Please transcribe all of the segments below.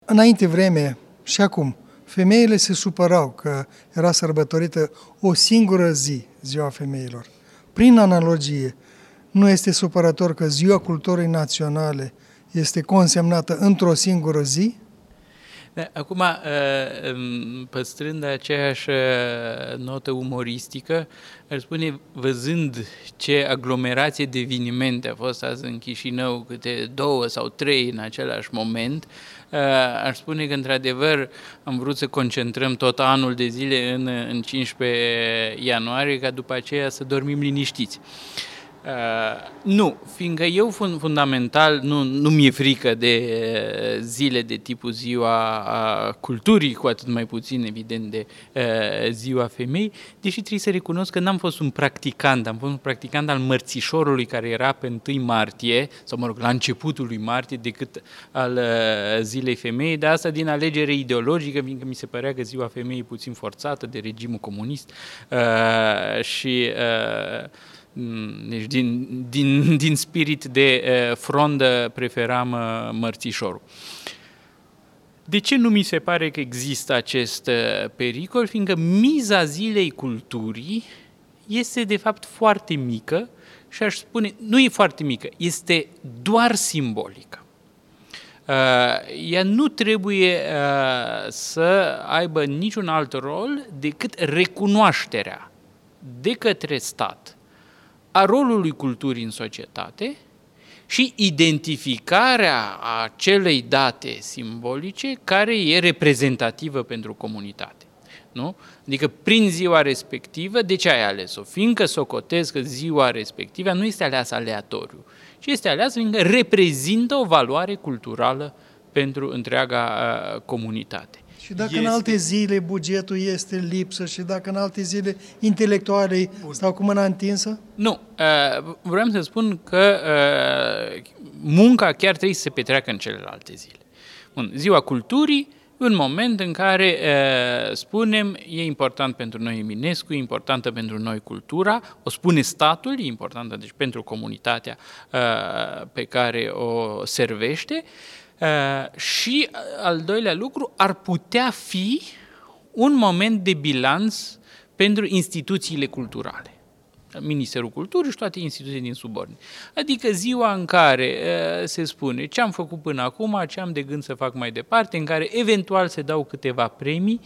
înainte vreme și acum, femeile se supărau că era sărbătorită o singură zi, Ziua Femeilor. Prin analogie, nu este supărător că Ziua Culturii Naționale este consemnată într-o singură zi? Acum, păstrând aceeași notă umoristică, aș spune, văzând ce aglomerație de evenimente a fost azi în Chișinău, câte 2 sau 3 în același moment, aș spune că, într-adevăr, am vrut să concentrăm tot anul de zile în 15 ianuarie, ca după aceea să dormim liniștiți. Nu, fiindcă eu fundamental nu mi-e frică de zile de tipul Ziua Culturii, cu atât mai puțin, evident, de Ziua Femei, deși trebuie să recunosc că n-am fost un practicant, am fost un practicant al mărțișorului care era pe 1 martie, sau mă rog, la începutul lui martie, decât al Zilei Femeii, dar asta din alegere ideologică, fiindcă mi se părea că Ziua Femeii e puțin forțată de regimul comunist și... Deci din spirit de frondă preferam mărțișorul. De ce nu mi se pare că există acest pericol? Fiindcă miza Zilei Culturii este de fapt foarte mică și aș spune, nu e foarte mică, este doar simbolică. Ea nu trebuie să aibă niciun alt rol decât recunoașterea de către stat a rolului culturii în societate și identificarea acelei date simbolice care e reprezentativă pentru comunitate. Nu? Adică prin ziua respectivă, de ce ai ales-o? Fiindcă socotez că ziua respectivă nu este aleasă aleatoriu, ci este aleasă fiindcă reprezintă o valoare culturală pentru întreaga comunitate. Și dacă în alte zile bugetul este lipsă și dacă în alte zile intelectualii stau cu mâna întinsă? Nu. Vreau să spun că munca chiar trebuie să se petreacă în celelalte zile. Bun. Ziua Culturii, un moment în care spunem, e important pentru noi Eminescu, e importantă pentru noi cultura, o spune statul, e importantă deci pentru comunitatea pe care o servește. Și al doilea lucru, ar putea fi un moment de bilanț pentru instituțiile culturale. Ministerul Culturii și toate instituțiile din subordine. Adică ziua în care se spune ce am făcut până acum, ce am de gând să fac mai departe, în care eventual se dau câteva premii,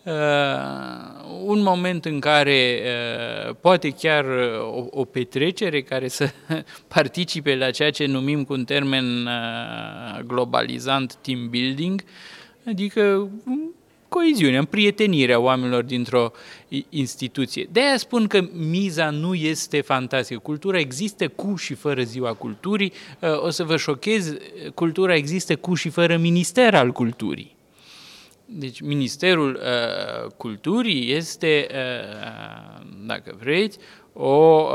un moment în care poate chiar o petrecere care să participe la ceea ce numim cu un termen globalizant team building, adică coeziunea, împrietenirea oamenilor dintr-o instituție. De-aia spun că miza nu este fantastică. Cultura există cu și fără Ziua Culturii. O să vă șochez, cultura există cu și fără minister al culturii. Deci Ministerul Culturii este, dacă vreți, o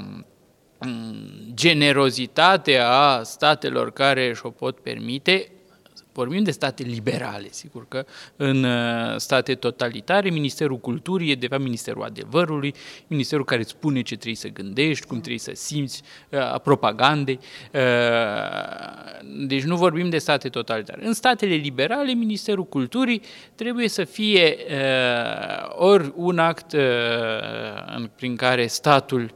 generozitate a statelor care își o pot permite. Vorbim de state liberale, sigur că în state totalitare Ministerul Culturii e de fapt Ministerul Adevărului, Ministerul care îți spune ce trebuie să gândești, cum trebuie să simți, a propagandei. Deci nu vorbim de state totalitare. În statele liberale, Ministerul Culturii trebuie să fie ori un act prin care statul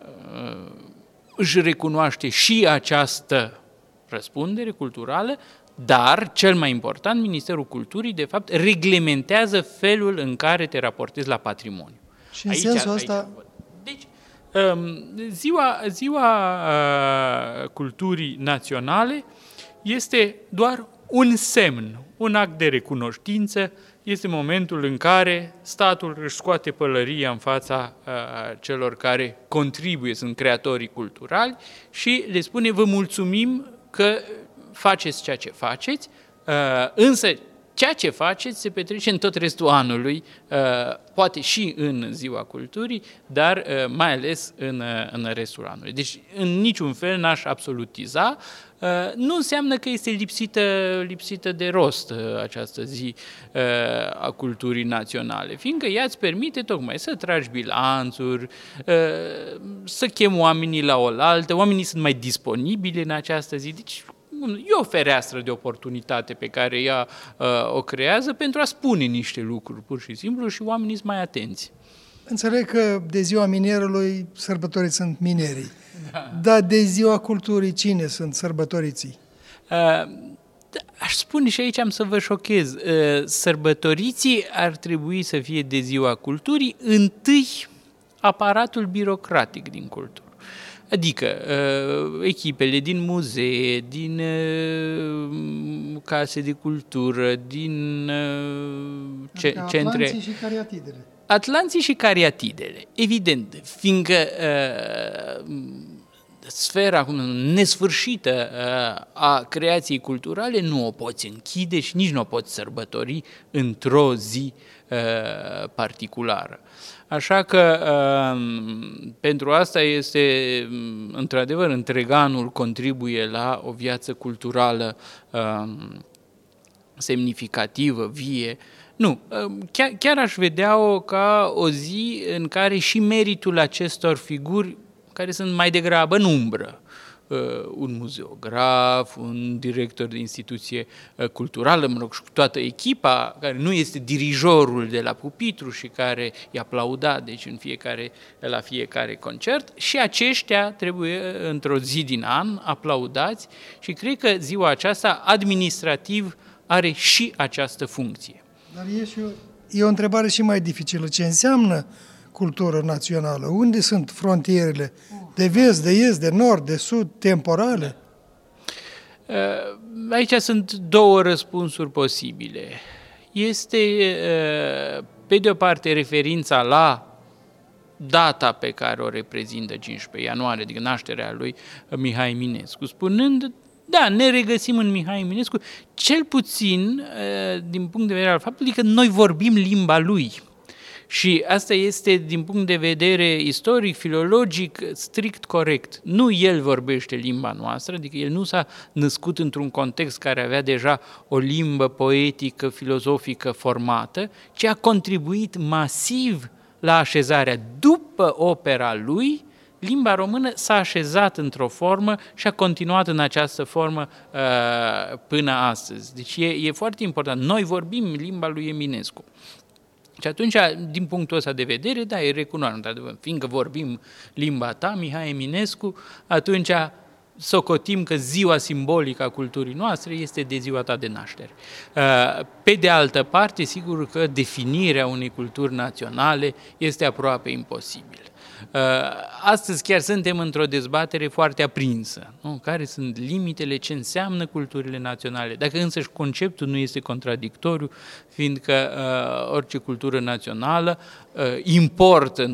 își recunoaște și această răspundere culturală, dar, cel mai important, Ministerul Culturii, de fapt, reglementează felul în care te raportezi la patrimoniu. Și în sensul ăsta... Deci, ziua Culturii Naționale este doar un semn, un act de recunoștință, este momentul în care statul își scoate pălăria în fața celor care contribuie, sunt creatorii culturali și le spune, vă mulțumim că faceți ceea ce faceți, însă ceea ce faceți se petrece în tot restul anului, poate și în Ziua Culturii, dar mai ales în restul anului. Deci, în niciun fel n-aș absolutiza. Nu înseamnă că este lipsită de rost această zi a culturii naționale, fiindcă ea îți permite tocmai să tragi bilanțuri, să chemi oamenii la oaltă, oamenii sunt mai disponibili în această zi, deci e o fereastră de oportunitate pe care ea o creează pentru a spune niște lucruri, pur și simplu, și oamenii sunt mai atenți. Înțeleg că de ziua minierului sărbătoriți sunt minerii, dar de ziua culturii cine sunt sărbătoriții? Aș spune și aici am să vă șochez. Sărbătoriții ar trebui să fie de ziua culturii, întâi aparatul birocratic din cultură. Adică echipele din muzee, din case de cultură, din centre... Atlanții și cariatidele. Atlanții și cariatidele, evident, fiindcă sfera nesfârșită a creației culturale nu o poți închide și nici nu o poți sărbători într-o zi particulară. Așa că pentru asta este, într-adevăr, întreg anul contribuie la o viață culturală semnificativă, vie. Nu, chiar aș vedea-o ca o zi în care și meritul acestor figuri, care sunt mai degrabă în umbră, un muzeograf, un director de instituție culturală, mă rog, și toată echipa, care nu este dirijorul de la pupitru și care e aplaudat, deci la fiecare concert, și aceștia trebuie într-o zi din an aplaudați și cred că ziua aceasta administrativ are și această funcție. Dar e o întrebare și mai dificilă. Ce înseamnă cultură națională? Unde sunt frontierele? De vest, de est, de nord, de sud, temporale? Aici sunt două răspunsuri posibile. Este, pe de o parte, referința la data pe care o reprezintă 15 ianuarie, adică nașterea lui Mihai Eminescu, spunând, da, ne regăsim în Mihai Eminescu, cel puțin din punct de vedere al faptului că noi vorbim limba lui. Și asta este, din punct de vedere istoric, filologic, strict corect. Nu el vorbește limba noastră, adică el nu s-a născut într-un context care avea deja o limbă poetică, filozofică formată, ci a contribuit masiv la așezarea. După opera lui, limba română s-a așezat într-o formă și a continuat în această formă până astăzi. Deci e foarte important. Noi vorbim limba lui Eminescu. Și atunci, din punctul ăsta de vedere, da, e recunoaștere. Fiindcă vorbim limba ta, Mihai Eminescu, atunci socotim că ziua simbolică a culturii noastre este de ziua ta de naștere. Pe de altă parte, sigur că definirea unei culturi naționale este aproape imposibil. Astăzi chiar suntem într-o dezbatere foarte aprinsă. Nu? Care sunt limitele, ce înseamnă culturile naționale? Dacă însăși conceptul nu este contradictoriu, fiindcă orice cultură națională importă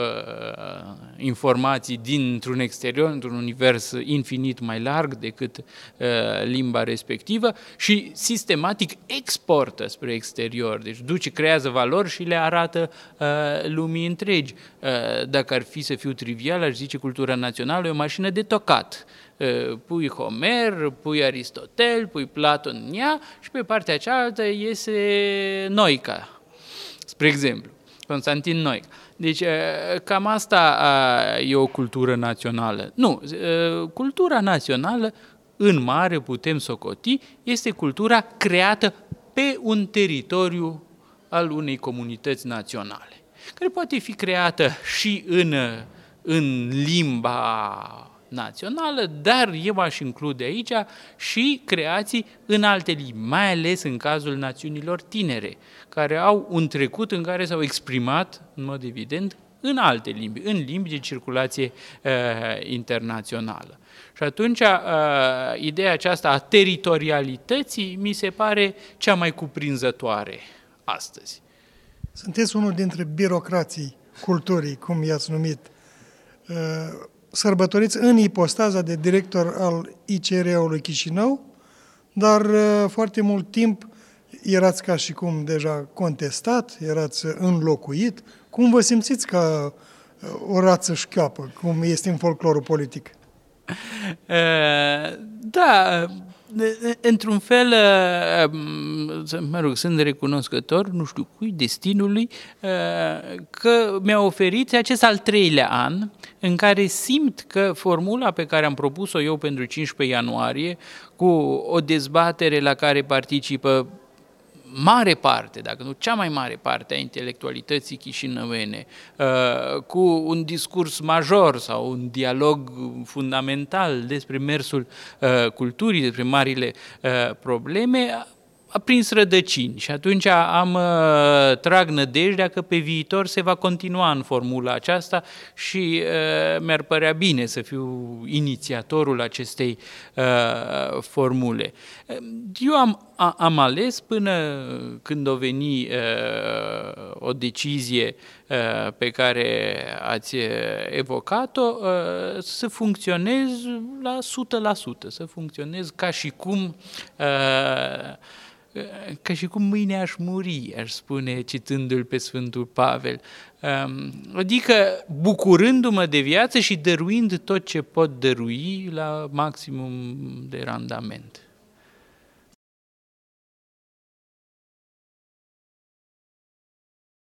informații dintr-un exterior, într-un univers infinit mai larg decât limba respectivă și sistematic exportă spre exterior. Deci creează valori și le arată lumii întregi. Dacă ar fi să fiu trivial, aș zice cultura națională e o mașină de tocat. Pui Homer, pui Aristotel, pui Platon în ea și pe partea cealaltă iese Noica, spre exemplu, Constantin Noica. Deci cam asta e o cultură națională. Nu, cultura națională, în mare putem socoti, este cultura creată pe un teritoriu al unei comunități naționale, care poate fi creată și în limba națională, dar eu aș include aici și creații în alte limbi, mai ales în cazul națiunilor tinere, care au un trecut în care s-au exprimat, în mod evident, în alte limbi, în limbi de circulație internațională. Și atunci, ideea aceasta a teritorialității mi se pare cea mai cuprinzătoare astăzi. Sunteți unul dintre birocrații culturii, cum i-ați numit. Sărbătoriți în ipostaza de director al ICR-ului Chișinău, dar foarte mult timp erați ca și cum deja contestat, erați înlocuit. Cum vă simțiți ca o rață șchioapă, cum este în folclorul politic? Da, într-un fel, mă rog, sunt recunoscător, nu știu cui, destinului, că mi-a oferit acest al 3-lea an în care simt că formula pe care am propus-o eu pentru 15 ianuarie, cu o dezbatere la care participă mare parte, dacă nu cea mai mare parte a intelectualității chișinăvene, cu un discurs major sau un dialog fundamental despre mersul culturii, despre marile probleme, a prins rădăcini și atunci trag nădejdea că pe viitor se va continua în formula aceasta și mi-ar părea bine să fiu inițiatorul acestei formule. Eu am ales până când o veni o decizie pe care ați evocat-o, să funcționez la 100%, să funcționez ca și cum mâine aș muri, aș spune, citându-l pe Sfântul Pavel. Adică bucurându-mă de viață și dăruind tot ce pot dărui la maximum de randament.